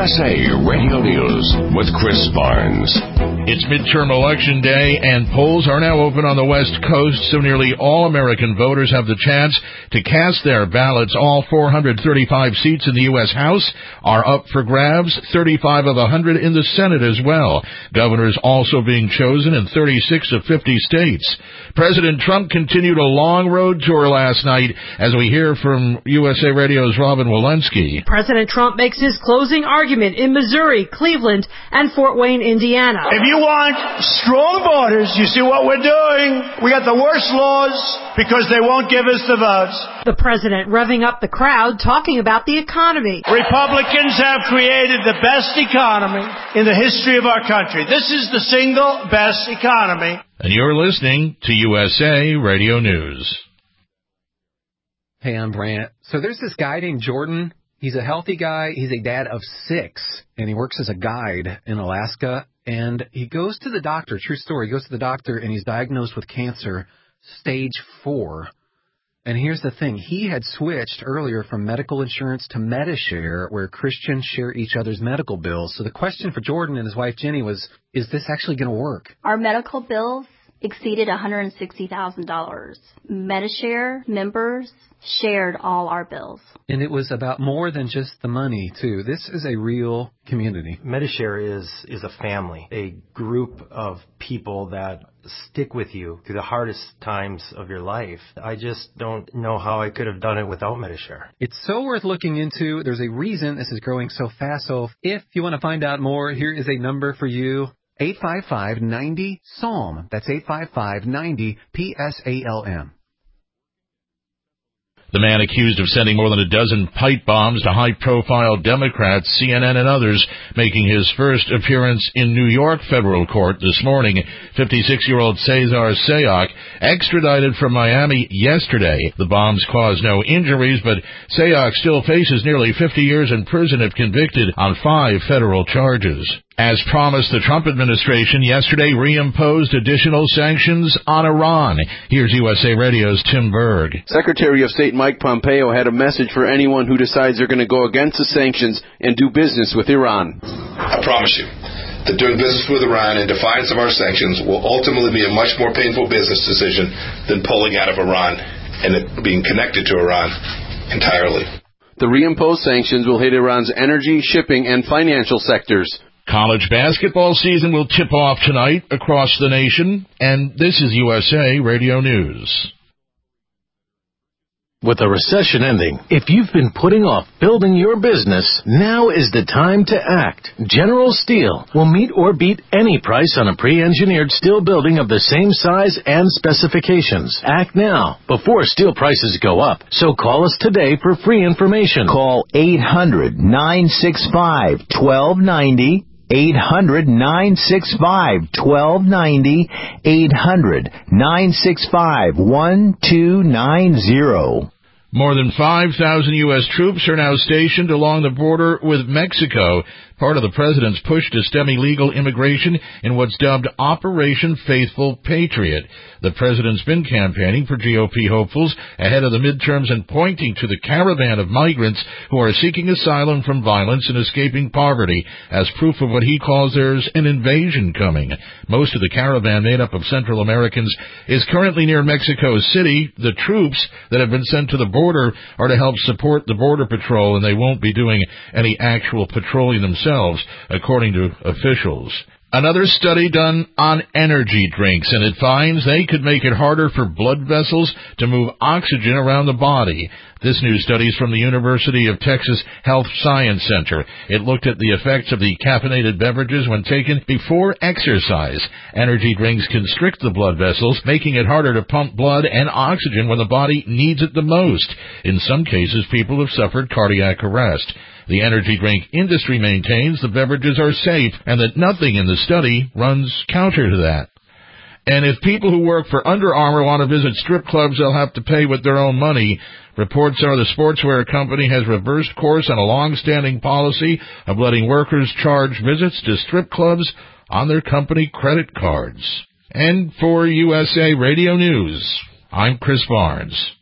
USA Radio News with Chris Barnes. It's midterm election day, and polls are now open on the West Coast, so nearly all American voters have the chance to cast their ballots. All 435 seats in the U.S. House are up for grabs, 35 of 100 in the Senate as well. Governors also being chosen in 36 of 50 states. President Trump continued a long road tour last night, as we hear from USA Radio's Robin Walensky. President Trump makes his closing argument in Missouri, Cleveland, and Fort Wayne, Indiana. If you want strong borders, you see what we're doing. We got the worst laws because they won't give us the votes. The president revving up the crowd, talking about the economy. Republicans have created the best economy in the history of our country. This is the single best economy. And you're listening to USA Radio News. Hey, I'm Brant. So there's this guy named Jordan. He's a healthy guy. He's a dad of 6, and he works as a guide in Alaska. And he goes to the doctor, true story, he goes to the doctor, and he's diagnosed with cancer, stage 4. And here's the thing. He had switched earlier from medical insurance to Medi-Share, where Christians share each other's medical bills. So the question for Jordan and his wife, Jenny, was, is this actually going to work? Our medical bills exceeded $160,000. Medi-Share members shared all our bills. And it was about more than just the money, too. This is a real community. Medi-Share is a family, a group of people that stick with you through the hardest times of your life. I just don't know how I could have done it without Medi-Share. It's so worth looking into. There's a reason this is growing so fast. So if you want to find out more, here is a number for you. 855-90-PSALM. That's 855-90-PSALM. The man accused of sending more than a dozen pipe bombs to high-profile Democrats, CNN and others, making his first appearance in New York federal court this morning. 56-year-old Cesar Sayoc extradited from Miami yesterday. The bombs caused no injuries, but Sayoc still faces nearly 50 years in prison if convicted on 5 federal charges. As promised, the Trump administration yesterday reimposed additional sanctions on Iran. Here's USA Radio's Tim Berg. Secretary of State Mike Pompeo had a message for anyone who decides they're going to go against the sanctions and do business with Iran. I promise you that doing business with Iran in defiance of our sanctions will ultimately be a much more painful business decision than pulling out of Iran and it being connected to Iran entirely. The reimposed sanctions will hit Iran's energy, shipping, and financial sectors. College basketball season will tip off tonight across the nation, and this is USA Radio News. With the recession ending, if you've been putting off building your business, now is the time to act. General Steel will meet or beat any price on a pre-engineered steel building of the same size and specifications. Act now, before steel prices go up. So call us today for free information. Call 800-965-1290. 800-965-1290, 800-965-1290. More than 5,000 U.S. troops are now stationed along the border with Mexico, part of the president's push to stem illegal immigration in what's dubbed Operation Faithful Patriot. The president's been campaigning for GOP hopefuls ahead of the midterms and pointing to the caravan of migrants who are seeking asylum from violence and escaping poverty as proof of what he calls there's an invasion coming. Most of the caravan, made up of Central Americans, is currently near Mexico City. The troops that have been sent to the border are to help support the Border Patrol, and they won't be doing any actual patrolling themselves, according to officials. Another study done on energy drinks, and it finds they could make it harder for blood vessels to move oxygen around the body. This new study is from the University of Texas Health Science Center. It looked at the effects of the caffeinated beverages when taken before exercise. Energy drinks constrict the blood vessels, making it harder to pump blood and oxygen when the body needs it the most. In some cases, people have suffered cardiac arrest. The energy drink industry maintains the beverages are safe and that nothing in the study runs counter to that. And if people who work for Under Armour want to visit strip clubs, they'll have to pay with their own money. Reports are the sportswear company has reversed course on a long-standing policy of letting workers charge visits to strip clubs on their company credit cards. And for USA Radio News, I'm Chris Barnes.